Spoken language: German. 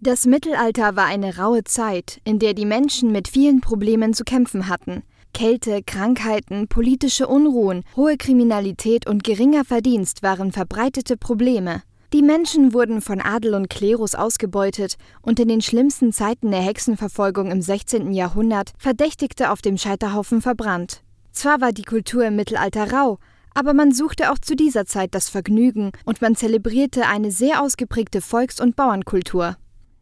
Das Mittelalter war eine raue Zeit, in der die Menschen mit vielen Problemen zu kämpfen hatten. Kälte, Krankheiten, politische Unruhen, hohe Kriminalität und geringer Verdienst waren verbreitete Probleme. Die Menschen wurden von Adel und Klerus ausgebeutet und in den schlimmsten Zeiten der Hexenverfolgung im 16. Jahrhundert Verdächtigte auf dem Scheiterhaufen verbrannt. Zwar war die Kultur im Mittelalter rau, aber man suchte auch zu dieser Zeit das Vergnügen und man zelebrierte eine sehr ausgeprägte Volks- und Bauernkultur.